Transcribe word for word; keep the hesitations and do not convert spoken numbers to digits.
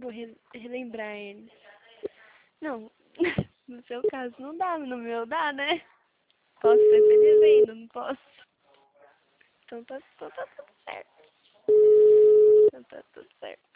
Vou re relembrar eles. Não, no seu caso não dá, no meu dá, né? Posso ser feliz ainda, não posso? Então tá, então tá tudo certo. Então tá tudo certo.